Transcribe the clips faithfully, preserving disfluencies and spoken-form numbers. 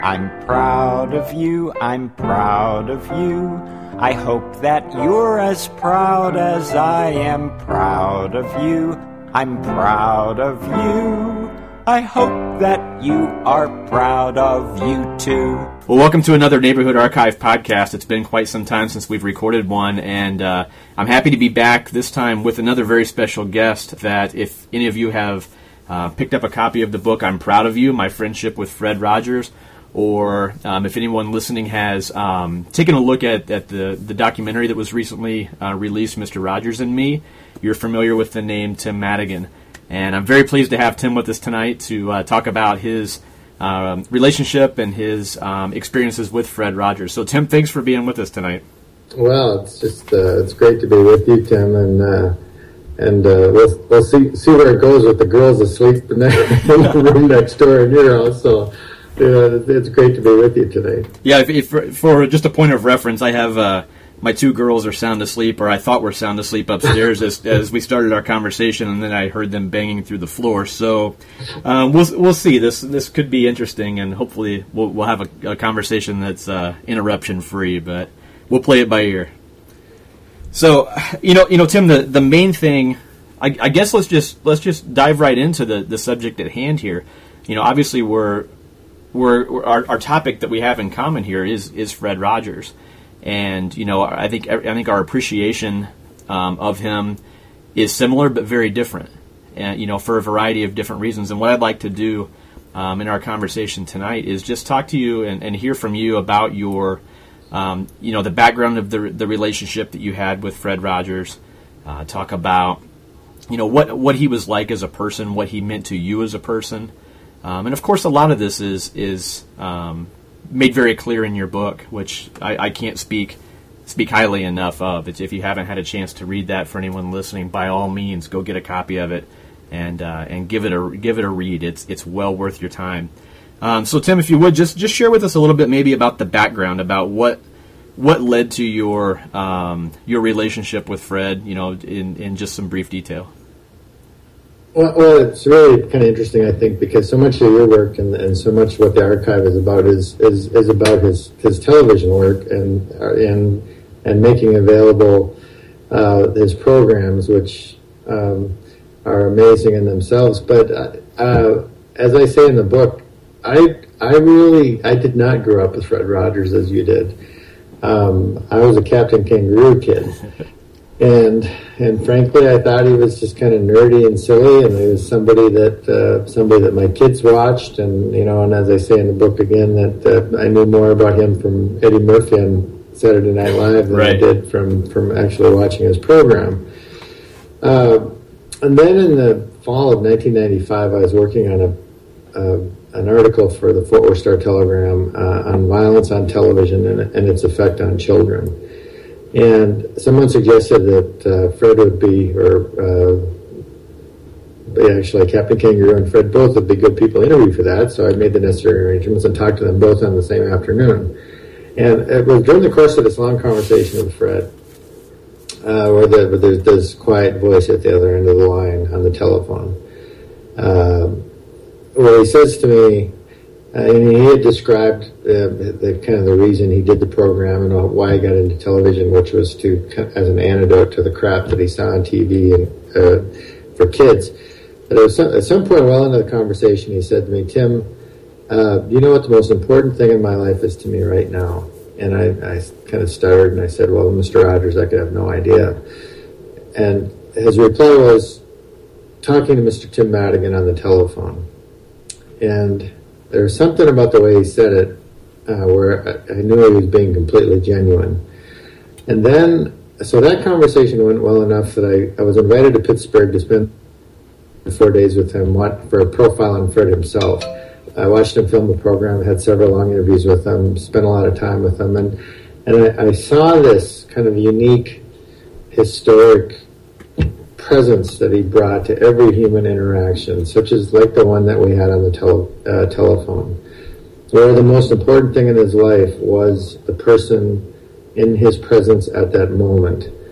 I'm proud of you, I'm proud of you. I hope that you're as proud as I am proud of you. I'm proud of you. I hope that you are proud of you too. Well, welcome to another Neighborhood Archive podcast. It's been quite some time since we've recorded one, and uh, I'm happy to be back this time with another very special guest that if any of you have uh, picked up a copy of the book, I'm Proud of You, My Friendship with Fred Rogers, or um, if anyone listening has um, taken a look at, at the, the documentary that was recently uh, released, Mister Rogers and Me, you're familiar with the name Tim Madigan. And I'm very pleased to have Tim with us tonight to uh, talk about his um, relationship and his um, experiences with Fred Rogers. So, Tim, thanks for being with us tonight. Well, it's just uh, it's great to be with you, Tim, and uh, and uh, we'll we'll see see where it goes with the girls asleep in the room next door in your house. So. Yeah, it's great to be with you today. Yeah, if, if, for just a point of reference, I have uh, my two girls are sound asleep, or I thought were sound asleep upstairs as, as we started our conversation, and then I heard them banging through the floor. So um, we'll we'll see. This this could be interesting, and hopefully we'll we'll have a, a conversation that's uh, interruption free. But we'll play it by ear. So you know you know Tim, the, the main thing, I, I guess let's just let's just dive right into the, the subject at hand here. You know, obviously we're We're, we're, our, our topic that we have in common here is, is Fred Rogers, and you know I think I think our appreciation um, of him is similar but very different, and you know for a variety of different reasons. And what I'd like to do um, in our conversation tonight is just talk to you and, and hear from you about your um, you know the background of the the relationship that you had with Fred Rogers. Uh, talk about you know what what he was like as a person, what he meant to you as a person. Um, and of course, a lot of this is is um, made very clear in your book, which I, I can't speak speak highly enough of. It's, if you haven't had a chance to read that, for anyone listening, by all means, go get a copy of it and uh, and give it a give it a read. It's it's well worth your time. Um, so, Tim, if you would just just share with us a little bit, maybe about the background, about what what led to your um, your relationship with Fred. You know, in in just some brief detail. Well, well, it's really kind of interesting, I think, because so much of your work and, and so much what the archive is about is is, is about his, his television work and and and making available uh, his programs, which um, are amazing in themselves. But uh, as I say in the book, I I really I did not grow up with Fred Rogers as you did. Um, I was a Captain Kangaroo kid. And and frankly, I thought he was just kind of nerdy and silly, and he was somebody that uh, somebody that my kids watched, and you know, and as I say in the book again, that uh, I knew more about him from Eddie Murphy on Saturday Night Live than right. I did from from actually watching his program. Uh, and then in the fall of nineteen ninety-five, I was working on a uh, an article for the Fort Worth Star Telegram uh, on violence on television and, and its effect on children. And someone suggested that uh, Fred would be, or uh, actually Captain Kangaroo and Fred both would be good people to interview for that, so I made the necessary arrangements and talked to them both on the same afternoon. And it was during the course of this long conversation with Fred, uh, where, the, where there's this quiet voice at the other end of the line on the telephone, uh, where he says to me, Uh, and he had described uh, the kind of the reason he did the program and why he got into television, which was to as an antidote to the crap that he saw on T V and uh, for kids. But at some, at some point, well into the conversation, he said to me, "Tim, uh, you know what the most important thing in my life is to me right now?" And I, I kind of stuttered and I said, "Well, Mister Rogers, I could have no idea." And his reply was talking to Mister Tim Madigan on the telephone, and there was something about the way he said it uh, where I, I knew he was being completely genuine. And then, so that conversation went well enough that I, I was invited to Pittsburgh to spend four days with him what, for a profile on Fred himself. I watched him film the program, had several long interviews with him, spent a lot of time with him, and, and I, I saw this kind of unique, historic presence that he brought to every human interaction, such as like the one that we had on the tele, uh, telephone, where the most important thing in his life was the person in his presence at that moment.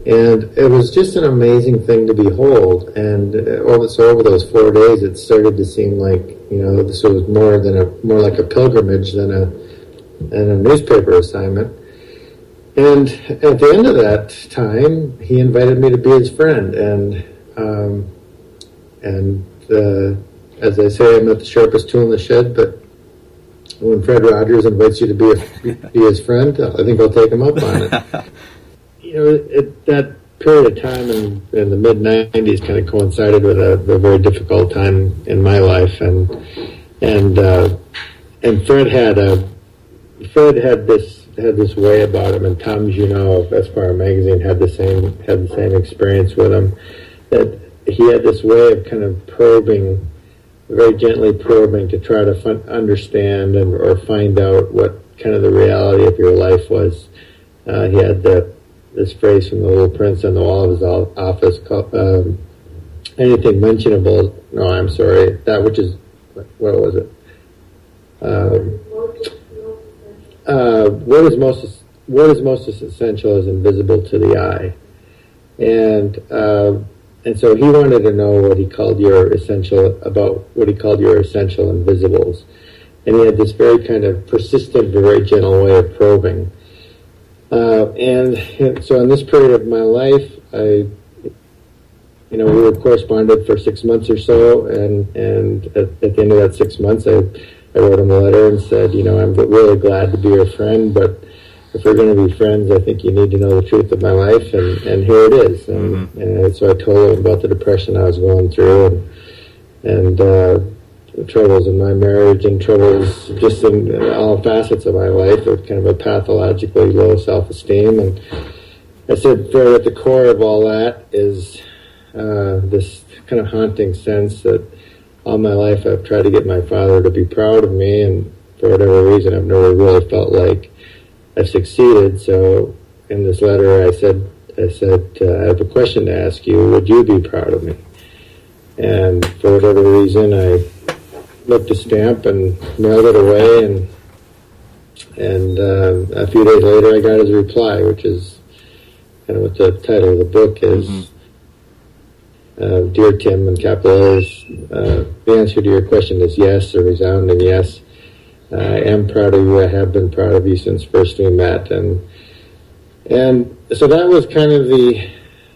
And it was just an amazing thing to behold. And over, so over those four days, it started to seem like, you know, this was more than a more like a pilgrimage than a than a newspaper assignment. And at the end of that time, he invited me to be his friend. And um, and uh, as they say, I'm not the sharpest tool in the shed, but when Fred Rogers invites you to be a, be his friend, I think I'll take him up on it. You know, it, that period of time in, in the mid nineties kind of coincided with a, a very difficult time in my life, and and uh, and Fred had a Fred had this had this way about him, and Tom Junot of Esquire magazine had the same had the same experience with him, that he had this way of kind of probing, very gently probing to try to fun, understand and or find out what kind of the reality of your life was. Uh, he had the this phrase from The Little Prince on the wall of his office, called, um, anything mentionable, no, I'm sorry, that which is, what was it? Um, uh, what is most what is most essential is invisible to the eye. And uh, and so he wanted to know what he called your essential, about what he called your essential invisibles. And he had this very kind of persistent, very gentle way of probing. Uh, and so in this period of my life, I, you know, we were corresponded for six months or so, and, and at, at the end of that six months, I, I wrote him a letter and said, you know, I'm really glad to be your friend, but if we're going to be friends, I think you need to know the truth of my life, and, and here it is. And, mm-hmm. and so I told him about the depression I was going through, and, and uh, the troubles in my marriage and troubles just in all facets of my life, with kind of a pathologically low self-esteem. And I said, Fred, at the core of all that is uh, this kind of haunting sense that all my life I've tried to get my father to be proud of me, and for whatever reason I've never really felt like I've succeeded. So in this letter I said, I said, uh, I have a question to ask you. Would you be proud of me? And for whatever reason, I looked a stamp and mailed it away, and and uh, a few days later I got his reply, which is kind of what the title of the book is. Mm-hmm. uh, Dear Tim, in capital letters, uh, the answer to your question is yes, a resounding yes. uh, I am proud of you. I have been proud of you since first we met. And and so that was kind of the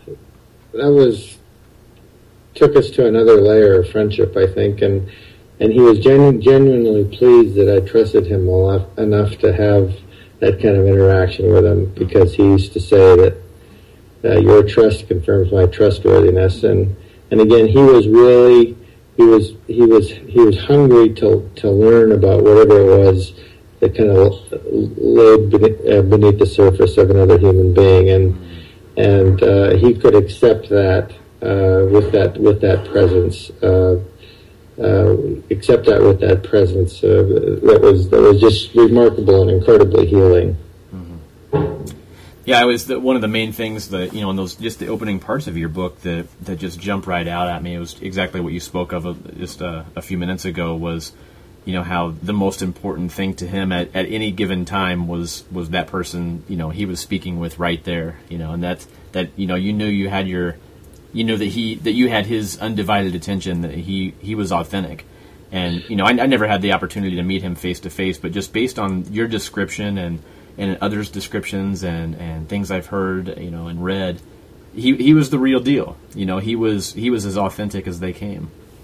that was took us to another layer of friendship, I think. And And he was genu- genuinely pleased that I trusted him enough, enough to have that kind of interaction with him, because he used to say that uh, your trust confirms my trustworthiness. And and again, he was really he was he was he was hungry to to learn about whatever it was that kind of laid beneath, uh, beneath the surface of another human being, and and uh, he could accept that uh, with that with that presence. Uh, Uh, accept that with that presence uh, that was that was just remarkable and incredibly healing. Mm-hmm. Yeah, it was the, one of the main things that, you know, in those just the opening parts of your book that that just jumped right out at me. It was exactly what you spoke of just uh, a few minutes ago. Was, you know, how the most important thing to him at, at any given time was was that person, you know, he was speaking with right there. You know, and that that you know you knew you had your You know that he that you had his undivided attention, that he, he was authentic. And, you know, I, I never had the opportunity to meet him face to face, but just based on your description and, and others' descriptions and, and things I've heard, you know, and read, he he was the real deal. You know, he was he was as authentic as they came.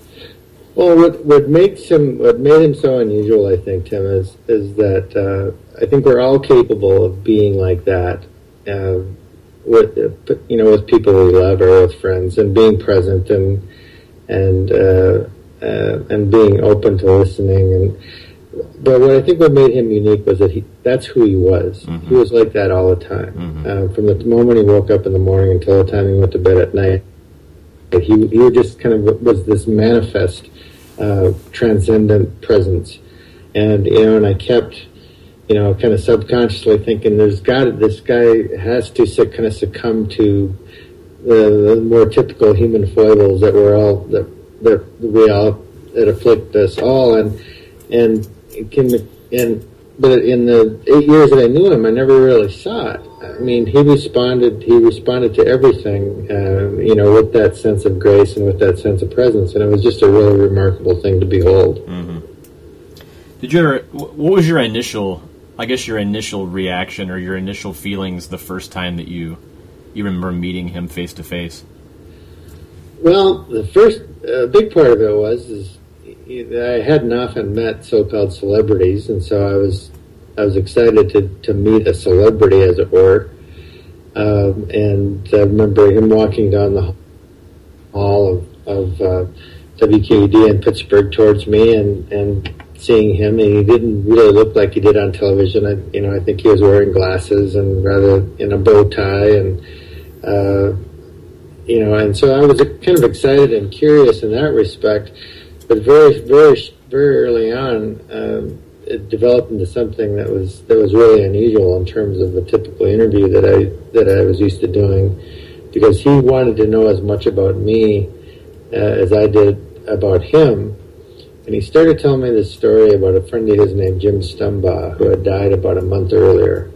Well, what what makes him what made him so unusual, I think, Tim, is is that uh, I think we're all capable of being like that. Uh, with you know with people we love or with friends, and being present and and uh, uh, and being open to listening. And but what I think what made him unique was that he that's who he was. Mm-hmm. He was like that all the time. Mm-hmm. Uh, from the moment he woke up in the morning until the time he went to bed at night, he he just kind of was this manifest, uh, transcendent presence. And you know, and I kept, you know, kind of subconsciously thinking, there's got to, this guy has to kind of succumb to the, the more typical human foibles that we're all that that we all that afflict us all, and and can and but in the eight years that I knew him, I never really saw it. I mean, he responded. He responded to everything, uh, you know, with that sense of grace and with that sense of presence, and it was just a really remarkable thing to behold. Mm-hmm. Did you ever? What was your initial? I guess your initial reaction or your initial feelings the first time that you you remember meeting him face to face? Well, the first uh, big part of it was is I hadn't often met so-called celebrities, and so I was. I was excited to, to meet a celebrity, as it were. Um, and I remember him walking down the hall of, of uh, W Q E D in Pittsburgh towards me, and, and seeing him. And he didn't really look like he did on television. I, you know, I think he was wearing glasses and rather in a bow tie, and uh, you know. And so I was kind of excited and curious in that respect. But very, very, very early on. Um, it developed into something that was that was really unusual in terms of the typical interview that I that I was used to doing, because he wanted to know as much about me uh, as I did about him, and he started telling me this story about a friend of his named Jim Stumbaugh, who had died about a month earlier.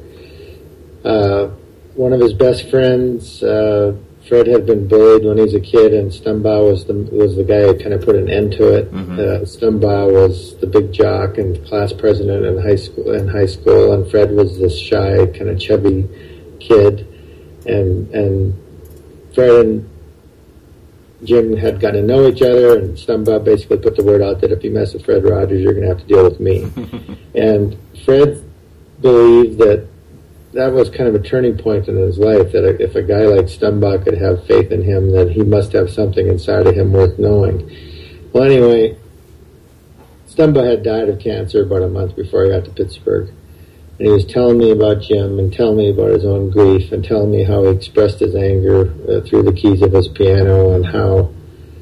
Uh, one of his best friends, uh, Fred, had been bullied when he was a kid, and Stumbaugh was the was the guy who kind of put an end to it. Mm-hmm. Uh, Stumbaugh was the big jock and class president in high school. In high school, and Fred was this shy, kind of chubby kid, and and Fred and Jim had gotten to know each other, and Stumbaugh basically put the word out that if you mess with Fred Rogers, you're going to have to deal with me. And Fred believed that that was kind of a turning point in his life, that if a guy like Stumbaugh could have faith in him, that he must have something inside of him worth knowing. Well, anyway, Stumbaugh had died of cancer about a month before I got to Pittsburgh. And he was telling me about Jim and telling me about his own grief and telling me how he expressed his anger uh, through the keys of his piano, and how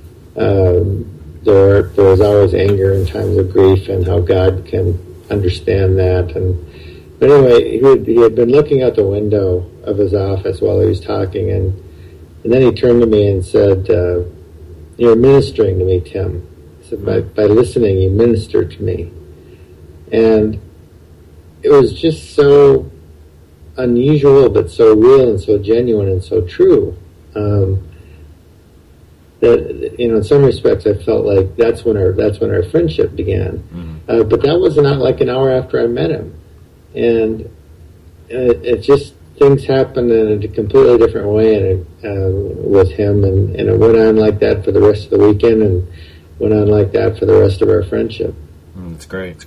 um, there, there was always anger in times of grief, and how God can understand that. And But anyway, he had, he had been looking out the window of his office while he was talking, and, and then he turned to me and said, uh, "You're ministering to me, Tim." He said, by, by listening, you minister to me. And it was just so unusual, but so real and so genuine and so true, um, that, you know, in some respects, I felt like that's when our that's when our friendship began. Mm-hmm. Uh, but that was not like an hour after I met him. And it, it just, things happened in a completely different way and it, uh, with him, and, and it went on like that for the rest of the weekend, and went on like that for the rest of our friendship. Mm, that's great.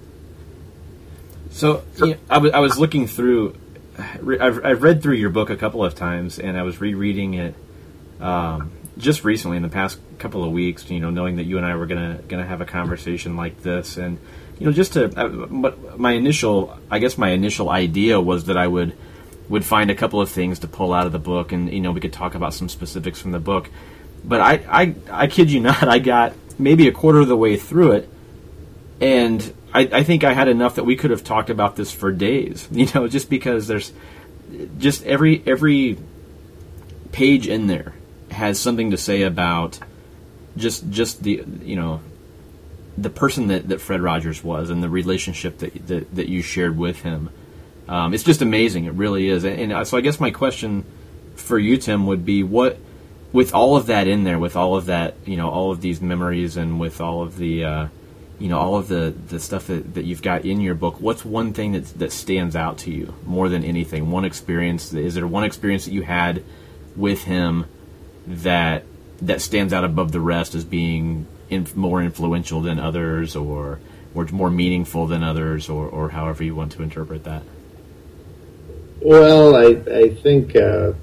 So, yeah, I, w- I was looking through, I've, I've read through your book a couple of times, and I was rereading it um, just recently in the past couple of weeks, you know, knowing that you and I were going to gonna have a conversation like this. And you know, just to, uh, my initial, I guess my initial idea was that I would would find a couple of things to pull out of the book, and, you know, we could talk about some specifics from the book. But I, I, I kid you not, I got maybe a quarter of the way through it, and I, I think I had enough that we could have talked about this for days, you know, just because there's just every every page in there has something to say about just just the, you know, the person that, that Fred Rogers was, and the relationship that that, that you shared with him. Um, it's just amazing. It really is. And, and so I guess my question for you, Tim, would be, what, with all of that in there, with all of that, you know, all of these memories, and with all of the, uh, you know, all of the, the stuff that, that you've got in your book, what's one thing that that stands out to you more than anything? One experience, is there one experience that you had with him that that stands out above the rest as being in, more influential than others, or or more meaningful than others, or, or however you want to interpret that? Well, I I think uh,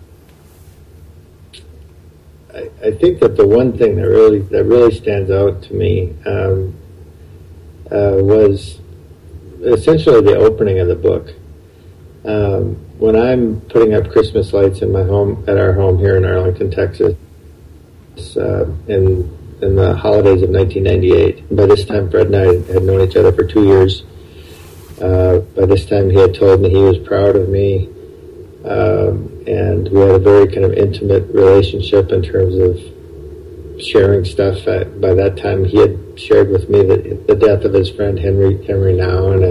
I, I think that the one thing that really that really stands out to me um, uh, was essentially the opening of the book. Um, when I'm putting up Christmas lights in my home, at our home here in Arlington, Texas, uh, in in the holidays of nineteen ninety-eight. By this time, Fred and I had known each other for two years. Uh, by this time, he had told me he was proud of me, um, and we had a very kind of intimate relationship in terms of sharing stuff. I, by that time, he had shared with me the, the death of his friend Henry Henry Nouwen, and I was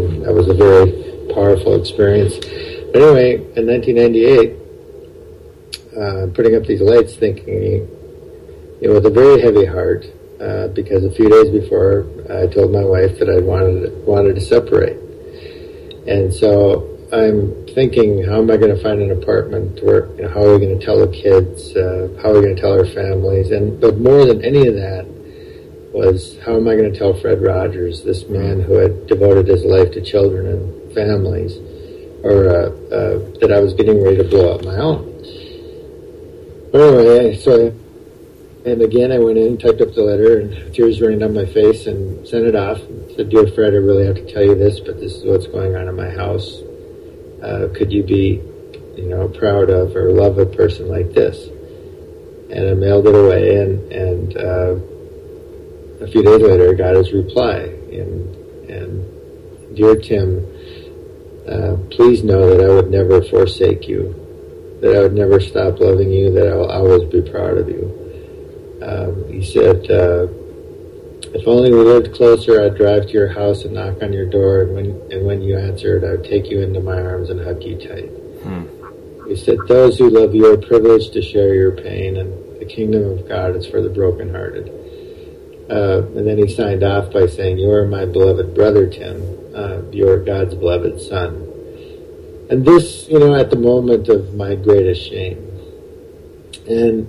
was a very powerful experience. But anyway, in nineteen ninety-eight, uh, putting up these lights, thinking, you know, with a very heavy heart, uh, because a few days before I told my wife that I wanted wanted to separate, and so I'm thinking, how am I going to find an apartment? Where, you know, how are we going to tell the kids? Uh, how are we going to tell our families? And but more than any of that was, how am I going to tell Fred Rogers, this man who had devoted his life to children and families, or uh, uh, that I was getting ready to blow up my own? Anyway, so I, and again, I went in, typed up the letter, and tears running down my face, and sent it off. And said, "Dear Fred, I really have to tell you this, but this is what's going on in my house. Uh, could you be, you know, proud of or love a person like this?" And I mailed it away, and and uh, a few days later, I got his reply. And, and "Dear Tim, uh, please know that I would never forsake you, that I would never stop loving you, that I will always be proud of you." Um, he said, uh, "If only we lived closer, I'd drive to your house and knock on your door, and when and when you answered, I would take you into my arms and hug you tight." Hmm. He said, "Those who love you are privileged to share your pain, and the kingdom of God is for the brokenhearted." Uh, and then he signed off by saying, "You are my beloved brother, Tim. Uh, you are God's beloved son." And this, you know, at the moment of my greatest shame. And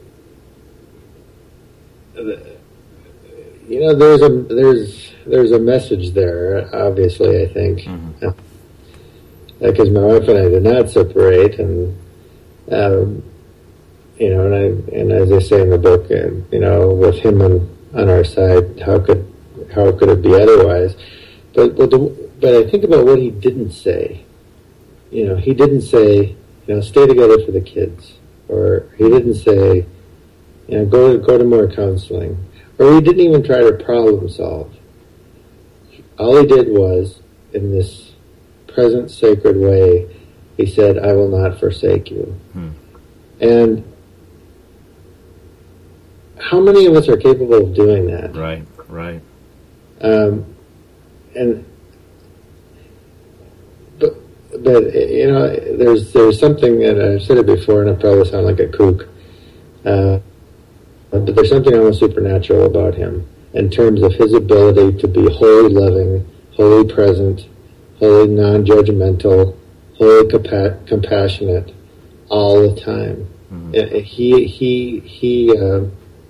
the, you know, there's a there's there's a message there. Obviously, I think, mm-hmm. uh, because my wife and I did not separate, and um, you know, and I and as I say in the book, and you know, with him on, on our side, how could how could it be otherwise? But but the, but I think about what he didn't say. You know, he didn't say, you know, stay together for the kids, or he didn't say, you know, go go to more counseling. Or he didn't even try to problem solve. All he did was, in this present sacred way, he said, "I will not forsake you." Hmm. And how many of us are capable of doing that? Right, right. Um, and but but you know, there's there's something, and I've said it before, and I probably sound like a kook. Uh, But there's something almost supernatural about him in terms of his ability to be wholly loving, wholly present, wholly non-judgmental, wholly compa- compassionate all the time. Mm-hmm. He he he uh,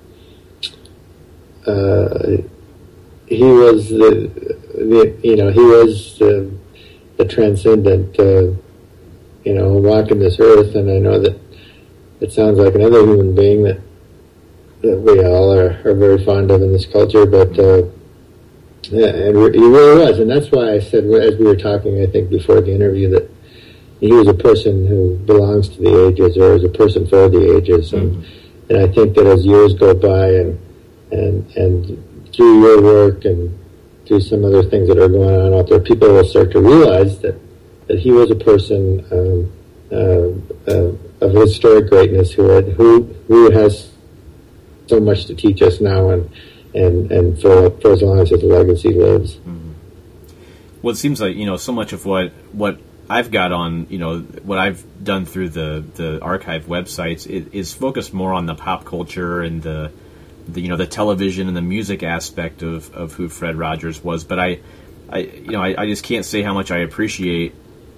uh, he was the, the you know he was the, the transcendent uh, you know walking this earth, and I know that it sounds like another human being that. that we all are, are very fond of in this culture, but uh, yeah, and re- he really was, and that's why I said, as we were talking, I think before the interview, that he was a person who belongs to the ages, or is a person for the ages, and mm-hmm. and I think that as years go by, and and and through your work and through some other things that are going on out there, people will start to realize that that he was a person um, uh, uh, of historic greatness who had who who has so much to teach us now, and and and for for as long as his legacy lives. Mm-hmm. Well, it seems like, you know, so much of what what I've got on, you know, what I've done through the the archive websites is, is focused more on the pop culture and the, the you know the television and the music aspect of, of who Fred Rogers was. But I, I you know I, I just can't say how much I appreciate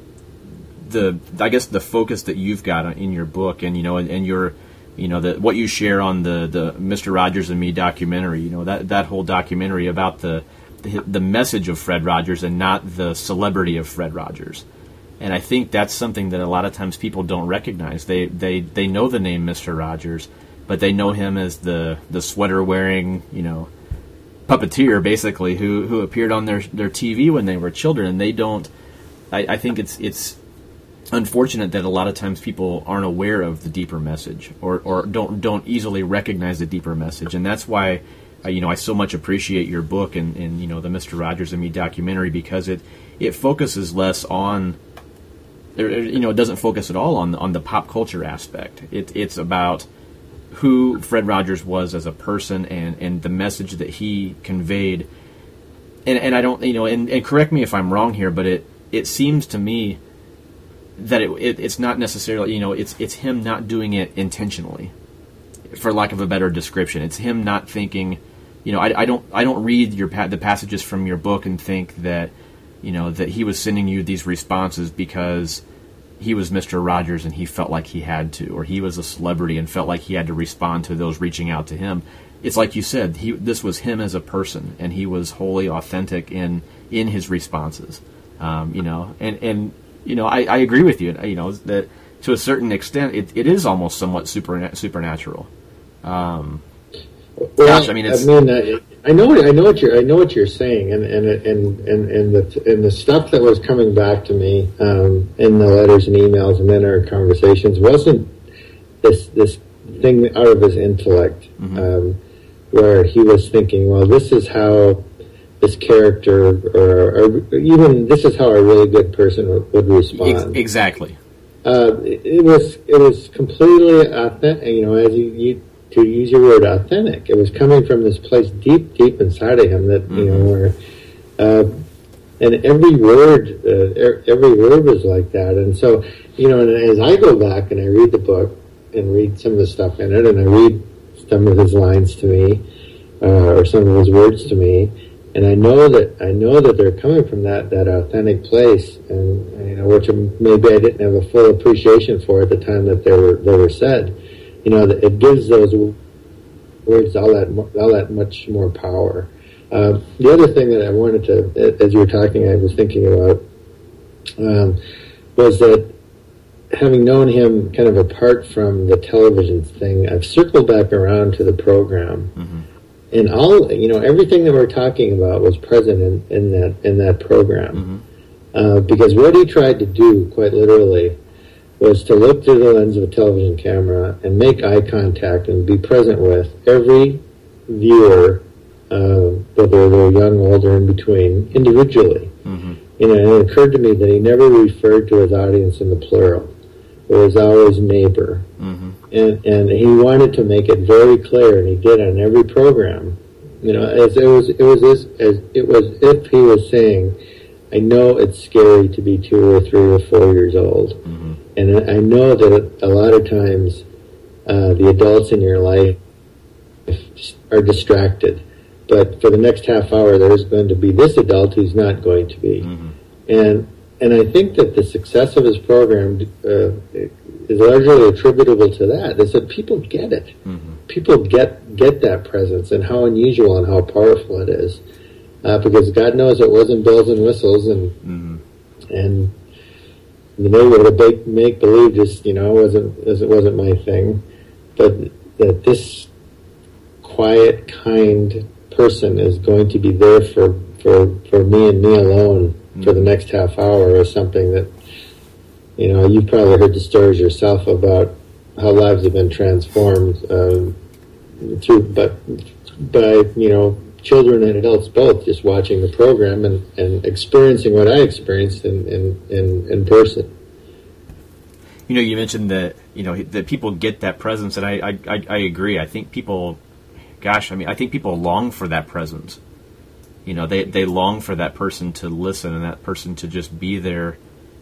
the I guess the focus that you've got in your book, and you know and, and your You know, the, what you share on the, the Mister Rogers and Me documentary, you know, that, that whole documentary about the, the the message of Fred Rogers and not the celebrity of Fred Rogers. And I think that's something that a lot of times people don't recognize. They they, they know the name Mister Rogers, but they know him as the, the sweater-wearing, you know, puppeteer, basically, who, who appeared on their, their T V when they were children. And they don't, I, I think it's it's... unfortunate that a lot of times people aren't aware of the deeper message, or, or don't don't easily recognize the deeper message, and that's why uh, you know I so much appreciate your book and, and you know the Mister Rogers and Me documentary, because it it focuses less on, you know, it doesn't focus at all on on the pop culture aspect. It it's about who Fred Rogers was as a person, and and the message that he conveyed and and I don't, you know, and, and correct me if I'm wrong here, but it it seems to me that it, it it's not necessarily, you know, it's it's him not doing it intentionally, for lack of a better description. It's him not thinking, you know, I, I don't I don't read your pa- the passages from your book and think that, you know, that he was sending you these responses because he was Mister Rogers and he felt like he had to, or he was a celebrity and felt like he had to respond to those reaching out to him. It's like you said, he this was him as a person, and he was wholly authentic in in his responses. Um, you know, and and you know, I, I agree with you. You know, that to a certain extent, it, it is almost somewhat super supernatural. Um, well, gosh, I mean, it's, I mean, I, I know, I know what you're, I know what you're saying, and and and and and the and the stuff that was coming back to me um, in the letters and emails and then our conversations wasn't this this thing out of his intellect, mm-hmm. um, where he was thinking, well, this is how this character, or, or even this is how a really good person would, would respond. Exactly. Uh, it, it was it was completely authentic. You know, as you, you to use your word, authentic. It was coming from this place deep, deep inside of him that mm-hmm. you know, where, uh, and every word, uh, every word was like that. And so, you know, and as I go back and I read the book and read some of the stuff in it, and I read some of his lines to me, uh, or some of his words to me. And I know that I know that they're coming from that, that authentic place, and you know, which maybe I didn't have a full appreciation for at the time that they were they were said. You know, it gives those words all that all that much more power. Uh, the other thing that I wanted to, as you were talking, I was thinking about, um, was that having known him kind of apart from the television thing, I've circled back around to the program. Mm-hmm. And all, you know, everything that we're talking about was present in, in that in that program. Mm-hmm. Uh, because what he tried to do, quite literally, was to look through the lens of a television camera and make eye contact and be present with every viewer, uh, whether they're young, old, or in between, individually. Mm-hmm. You know, and it occurred to me that he never referred to his audience in the plural. It was always neighbor. Mm-hmm. And and he wanted to make it very clear, and he did on every program. You know, as it was it was as, as it was if he was saying, "I know it's scary to be two or three or four years old, mm-hmm. and I know that a lot of times uh, the adults in your life are distracted, but for the next half hour, there's going to be this adult who's not going to be." Mm-hmm. And and I think that the success of his program uh, is largely attributable to that. Is that people get it. Mm-hmm. People get get that presence and how unusual and how powerful it is. Uh, because God knows it wasn't bells and whistles and mm-hmm. and the neighborhood of make, make believe just you know wasn't it wasn't my thing, but that this quiet, kind person is going to be there for for, for me and me alone mm-hmm. for the next half hour is something that you know you've probably heard the stories yourself about how lives have been transformed uh, through but by you know. children and adults both just watching the program and, and experiencing what I experienced in, in, in, in person. You know, you mentioned that, you know, that people get that presence, and I, I, I agree. I think people, gosh, I mean, I think people long for that presence. You know, they, they long for that person to listen and that person to just be there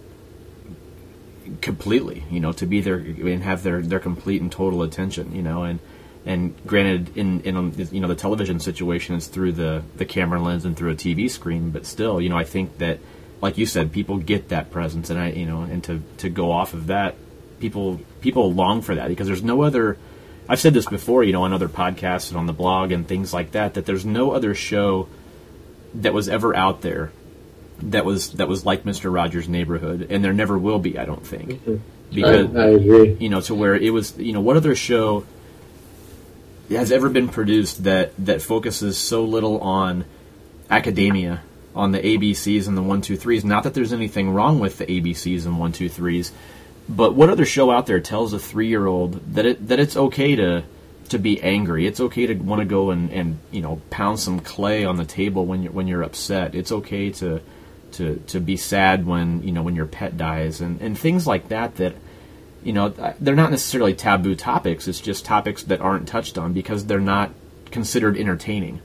completely, you know, to be there and have their, their complete and total attention, you know, and And granted, in, in you know the television situation is through the, the camera lens and through a T V screen, but still, you know, I think that, like you said, people get that presence, and I, you know, and to, to go off of that, people people long for that because there's no other. I've said this before, you know, on other podcasts and on the blog and things like that, that there's no other show that was ever out there that was that was like Mister Rogers' Neighborhood, and there never will be, I don't think, because I, I agree. You know, to where it was, you know, what other show has ever been produced that, that focuses so little on academia, on the A B Cs and the one two threes. Not that there's anything wrong with the A B Cs and one two threes, but what other show out there tells a three-year-old that it that it's okay to to be angry? It's okay to want to go and, and you know pound some clay on the table when you're when you're upset. It's okay to to to be sad when you know when your pet dies and, and things like that that. You know, they're not necessarily taboo topics. It's just topics that aren't touched on because they're not considered entertaining.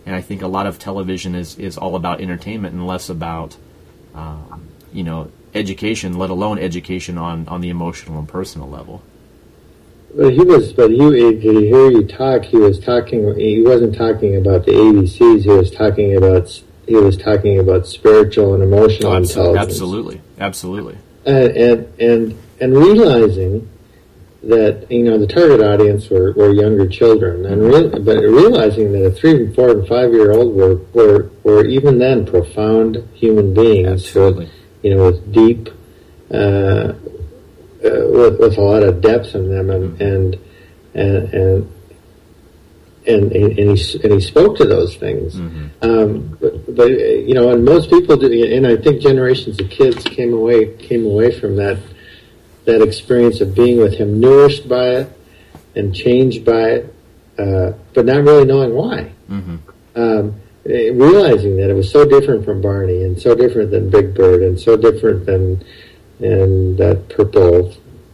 And I think a lot of television is, is all about entertainment and less about, um, you know, education, let alone education on, on the emotional and personal level. But he was, but he, if you hear you talk, he was talking, he wasn't talking about the A B Cs, he was talking about, he was talking about spiritual and emotional oh, intelligence. Absolutely, absolutely. And, and, and, and realizing that, you know, the target audience were, were younger children, and re- but realizing that a three, four, and five-year-old were, were, were even then profound human beings. Absolutely. With, you know, with deep, uh, uh, with, with a lot of depth in them, and, and, and, and, and, and, he, and he spoke to those things. Mm-hmm. Um, but, but, you know, and most people do, and I think generations of kids came away, came away from that, that experience of being with him, nourished by it and changed by it, uh, but not really knowing why. Mm-hmm. Um, realizing that it was so different from Barney and so different than Big Bird and so different than and that purple.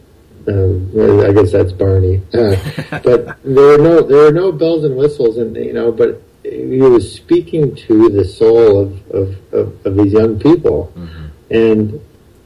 Um, I guess that's Barney. Uh, but there were no there were no bells and whistles, and you know, but he was speaking to the soul of of, of, of these young people, mm-hmm. and.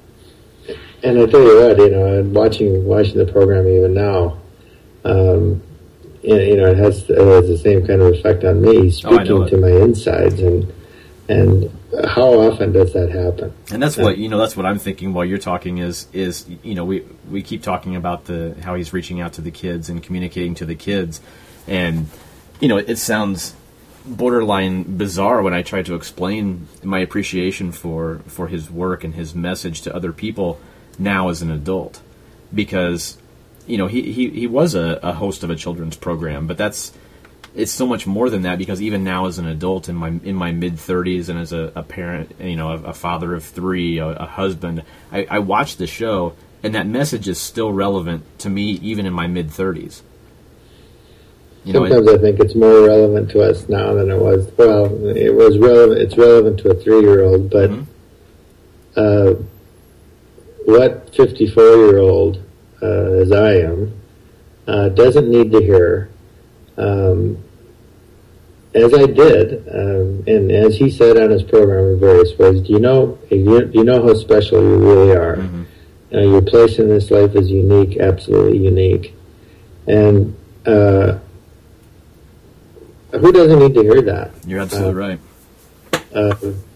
And I tell you what, you know, and watching watching the program even now, um, you know, it has, it has the same kind of effect on me, speaking oh, to my insides, and and how often does that happen? And that's what you know. That's what I'm thinking while you're talking. Is is you know, we we keep talking about the how he's reaching out to the kids and communicating to the kids, and you know, it sounds borderline bizarre when I try to explain my appreciation for for his work and his message to other people now as an adult, because you know he, he, he was a, a host of a children's program, but that's it's so much more than that, because even now as an adult in my in my mid thirties and as a, a parent, you know, a, a father of three, a, a husband, I, I watch the show and that message is still relevant to me even in my mid thirties. You Sometimes know, it, I think it's more relevant to us now than it was. Well, it was relevant. It's relevant to a three-year-old, but. Mm-hmm. Uh, What fifty-four-year-old, uh, as I am, uh, doesn't need to hear, um, as I did, um, and as he said on his program in various ways, do you know, do you know how special you really are? Mm-hmm. Uh, your place in this life is unique, absolutely unique. And uh, who doesn't need to hear that? You're absolutely uh, right. Uh,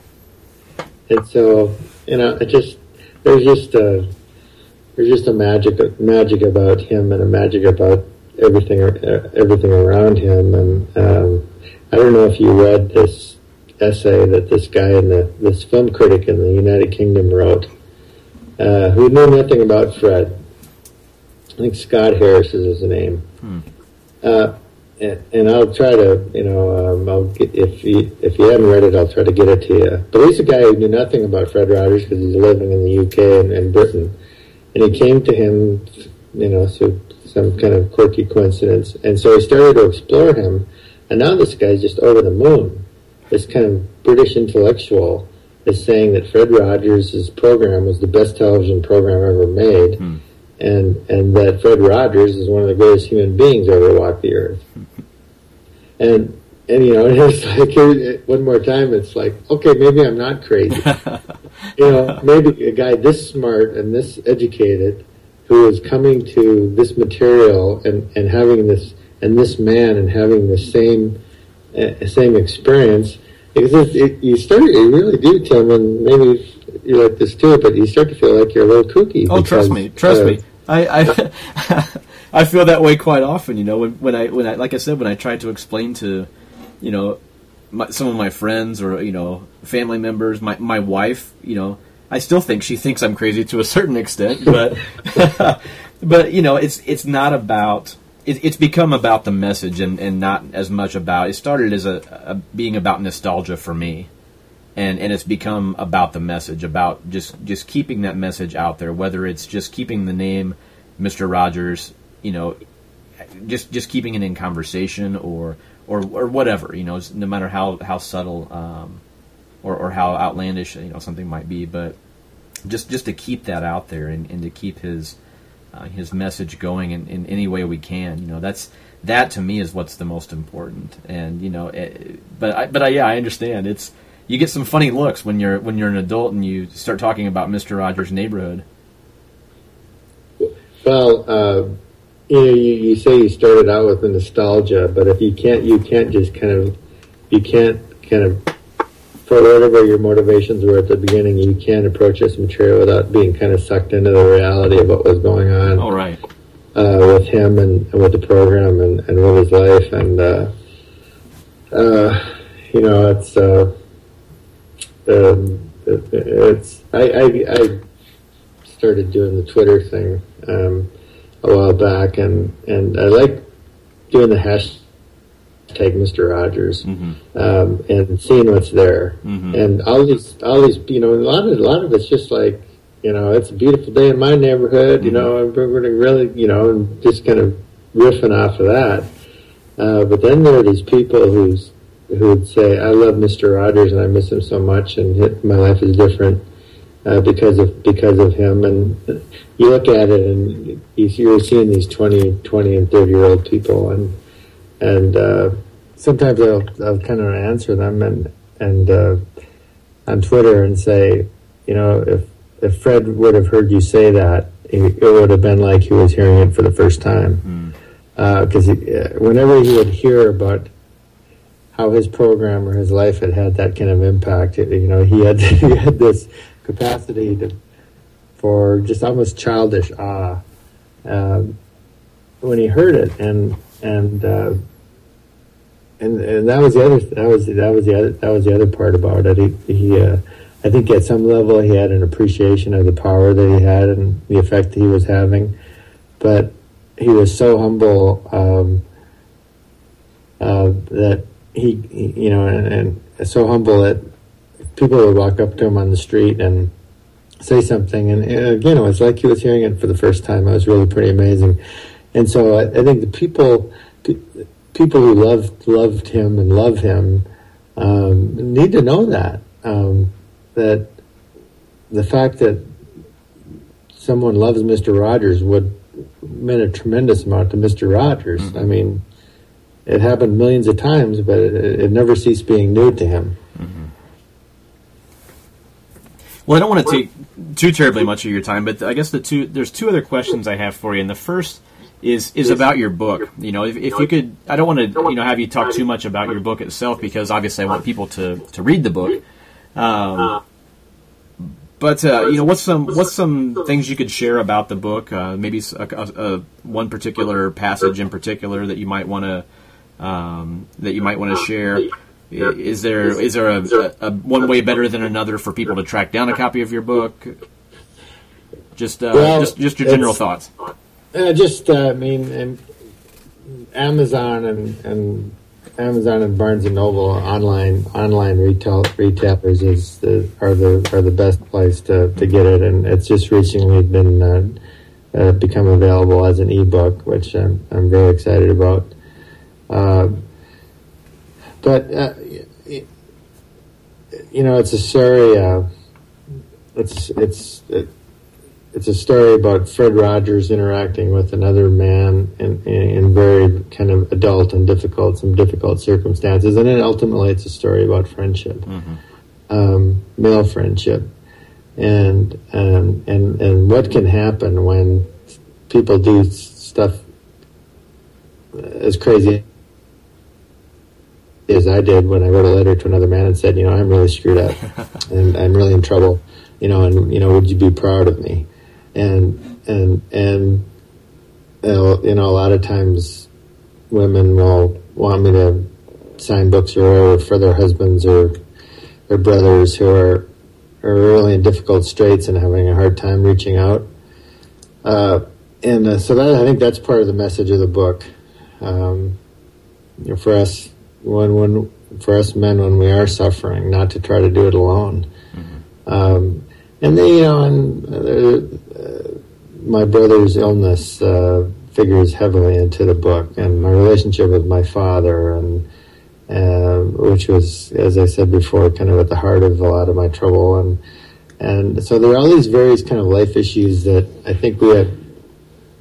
and so, you know, it just... There's just a there's just a magic magic about him and a magic about everything everything around him. And um, I don't know if you read this essay that this guy in the this film critic in the United Kingdom wrote, uh, who knew nothing about Fred. I think Scott Harris is his name. Hmm. Uh, and, and I'll try to, you know, um, I'll get, if you if you haven't read it, I'll try to get it to you. But he's a guy who knew nothing about Fred Rogers because he's living in the U K and, and Britain, and he came to him, you know, through some kind of quirky coincidence, and so he started to explore him, and now this guy's just over the moon. This kind of British intellectual is saying that Fred Rogers' program was the best television program ever made. Hmm. And and that Fred Rogers is one of the greatest human beings ever walked the earth. And and you know, it's like one more time, it's like, okay, maybe I'm not crazy. You know, maybe a guy this smart and this educated, who is coming to this material and, and having this and this man and having the same uh, same experience, because it, it, you start, you really do, Tim, and maybe you like this too, but you start to feel like you're a little kooky. Oh, because, trust me, trust uh, me. I I, I feel that way quite often. You know, when, when I when I like I said, when I try to explain to, you know, my, some of my friends or you know family members, my my wife, you know, I still think she thinks I'm crazy to a certain extent, but but you know, it's it's not about. It, it's become about the message and, and not as much about. It started as a, a being about nostalgia for me. And and it's become about the message, about just, just keeping that message out there, whether it's just keeping the name Mister Rogers, you know, just just keeping it in conversation or or, or whatever, you know, no matter how, how subtle um, or, or how outlandish, you know, something might be, but just just to keep that out there and, and to keep his uh, his message going in, in any way we can. You know, that's that to me is what's the most important. And you know, it, but I, but I, yeah, I understand. It's you get some funny looks when you're when you're an adult and you start talking about Mister Rogers' Neighborhood. Well, uh, you know, you, you say you started out with the nostalgia, but if you can't, you can't just kind of, you can't kind of, for whatever your motivations were at the beginning, you can't approach this material without being kind of sucked into the reality of what was going on. All right. Uh, with him and, and with the program and, and with his life. And, uh, uh, you know, it's, uh, um, it, it's, I, I, I started doing the Twitter thing, um, a while back, and, and I like doing the hashtag Mister Rogers, mm-hmm. um, and seeing what's there. Mm-hmm. And all these, all these, you know, a lot of, a lot of it's just like, you know, it's a beautiful day in my neighborhood, mm-hmm. you know, I'm really, you know, and just kind of riffing off of that. Uh, but then there are these people who's, who would say, I love Mister Rogers and I miss him so much and my life is different. Uh, because of because of him, and you look at it, and you're seeing these twenty, twenty, and thirty year old people, and and uh, sometimes I'll, I'll kind of answer them, and and uh, on Twitter, and say, you know, if if Fred would have heard you say that, it would have been like he was hearing it for the first time, because mm. uh, whenever he would hear about how his program or his life had had that kind of impact, it, you know, he had he had this capacity to, for just almost childish awe um, when he heard it, and and uh, and and that was the other that was that was the other that was the other part about it. He, he uh, I think at some level he had an appreciation of the power that he had and the effect that he was having, but he was so humble um, uh, that he, he you know and, and so humble that people would walk up to him on the street and say something, and, and again, it was like he was hearing it for the first time. It was really pretty amazing. And so I, I think the people pe- people who loved loved him and love him um, need to know that um, that the fact that someone loves Mister Rogers would mean a tremendous amount to Mister Rogers. Mm-hmm. I mean, it happened millions of times, but it, it never ceased being new to him. Mm-hmm. Well, I don't want to take too terribly much of your time, but I guess the two there's two other questions I have for you, and the first is is about your book. You know, if, if you could, I don't want to you know have you talk too much about your book itself, because obviously I want people to, to read the book. Um, but uh, you know, what's some what's some things you could share about the book? Uh, maybe a, a, a, one particular passage in particular that you might want to um, that you might want to share. Is there is there a, a, a one way better than another for people to track down a copy of your book? Just uh, well, just just your general thoughts. Uh, just uh, I mean, and Amazon and, and Amazon and Barnes and Noble online online retail retailers is the, are the are the best place to, to get it, and it's just recently been uh, uh, become available as an ebook, which I'm I'm very excited about. Uh, But, uh, you know, it's a story, uh, it's, it's, it, it's a story about Fred Rogers interacting with another man in, in, in very kind of adult and difficult, some difficult circumstances. And then ultimately it's a story about friendship, mm-hmm. um, male friendship, and, and, and, and what can happen when people do stuff as crazy as I did when I wrote a letter to another man and said, you know, I'm really screwed up and I'm really in trouble, you know, and, you know, would you be proud of me? And, and, and, you know, a lot of times women will want me to sign books or for their husbands or their brothers who are, are really in difficult straits and having a hard time reaching out. Uh, and uh, so that, I think that's part of the message of the book. Um, you know, for us, When, when for us men, when we are suffering, not to try to do it alone. Mm-hmm. Um, and then, you know, and uh, uh, my brother's illness uh, figures heavily into the book, and my relationship with my father, and uh, which was, as I said before, kind of at the heart of a lot of my trouble. And and so there are all these various kind of life issues that I think we have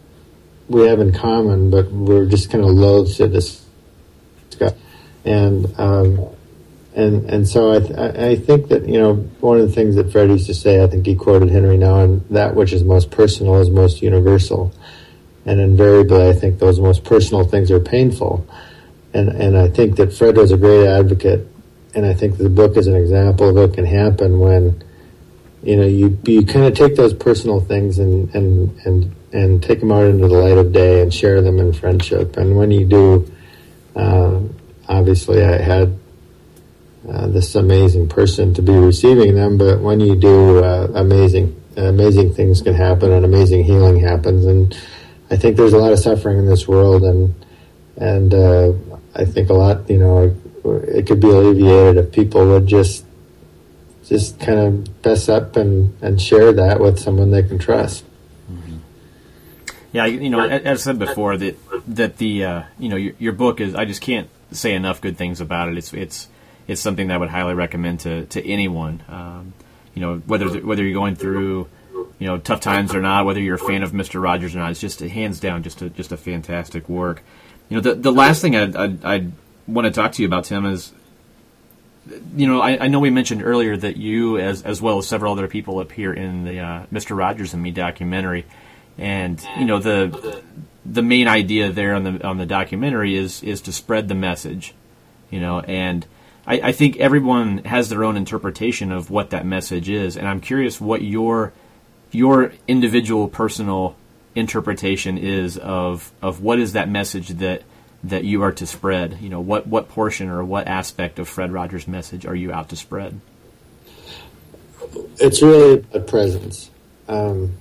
we have in common, but we're just kind of loath to discuss. And um, and and so I, th- I think that, you know, one of the things that Fred used to say, I think he quoted Henry Nouwen, that which is most personal is most universal. And invariably, I think those most personal things are painful. And and I think that Fred was a great advocate, and I think the book is an example of what can happen when, you know, you you kind of take those personal things and, and, and, and take them out into the light of day and share them in friendship. And when you do, uh, obviously I had uh, this amazing person to be receiving them, but when you do, uh, amazing amazing things can happen and amazing healing happens. And I think there's a lot of suffering in this world, and and uh, I think a lot, you know, it could be alleviated if people would just just kind of fess up and, and share that with someone they can trust. Mm-hmm. Yeah, you know, as I said before, that that the uh, you know your, your book is, I just can't say enough good things about it. It's it's it's something that I would highly recommend to to anyone. Um, you know, whether whether you're going through, you know, tough times or not, whether you're a fan of Mister Rogers or not, it's just a, hands down just a just a fantastic work. You know, the the last thing I I, I want to talk to you about, Tim, is, you know, I, I know we mentioned earlier that you, as as well as several other people, appear in the uh, Mister Rogers and Me documentary, and you know the the main idea there on the on the documentary is is to spread the message, you know, and I, I think everyone has their own interpretation of what that message is, and I'm curious what your your individual personal interpretation is of of what is that message that that you are to spread. You know, what what portion or what aspect of Fred Rogers' message are you out to spread? It's really a presence. Um,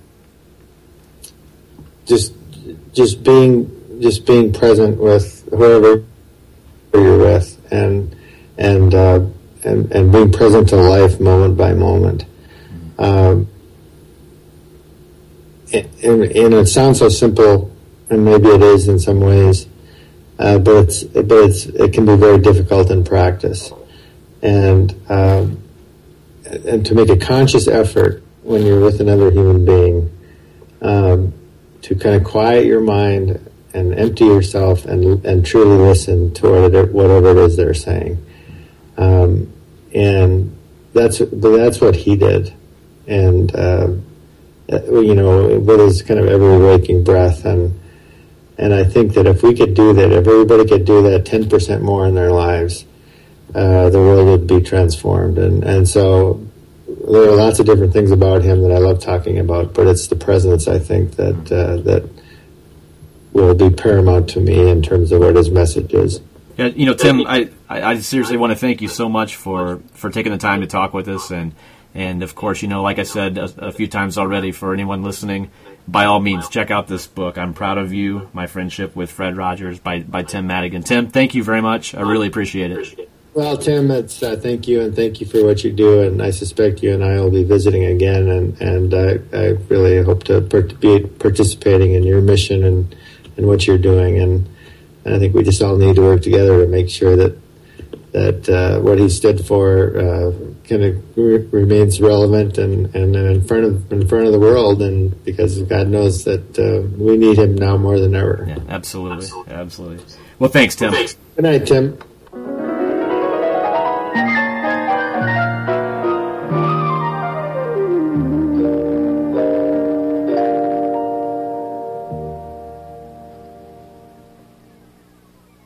just just being just being present with whoever you're with, and and uh, and and being present to life moment by moment. Um, and, and it sounds so simple, and maybe it is in some ways, uh, but it's but it's it can be very difficult in practice, and um, and to make a conscious effort when you're with another human being, um, to kind of quiet your mind and empty yourself and and truly listen to whatever, whatever it is they're saying, um, and that's that's what he did, and. Uh, you know, with his kind of every waking breath, and and I think that if we could do that, if everybody could do that ten percent more in their lives, uh, the world would be transformed. And, and so there are lots of different things about him that I love talking about, but it's the presence, I think, that uh, that will be paramount to me in terms of what his message is. Yeah, you know, Tim, I, I seriously want to thank you so much for, for taking the time to talk with us, and And, of course, you know, like I said a, a few times already, for anyone listening, by all means, check out this book, I'm Proud of You, My Friendship with Fred Rogers, by, by Tim Madigan. Tim, thank you very much. I really appreciate it. Well, Tim, it's, uh, thank you, and thank you for what you do, and I suspect you and I will be visiting again, and, and uh, I really hope to per- be participating in your mission and, and what you're doing, and, and I think we just all need to work together to make sure that that uh, what he stood for uh, kind of re- remains relevant and, and in front of in front of the world, and because God knows that uh, we need him now more than ever. Yeah, absolutely, absolutely. Well, thanks, Tim. Good night, Tim.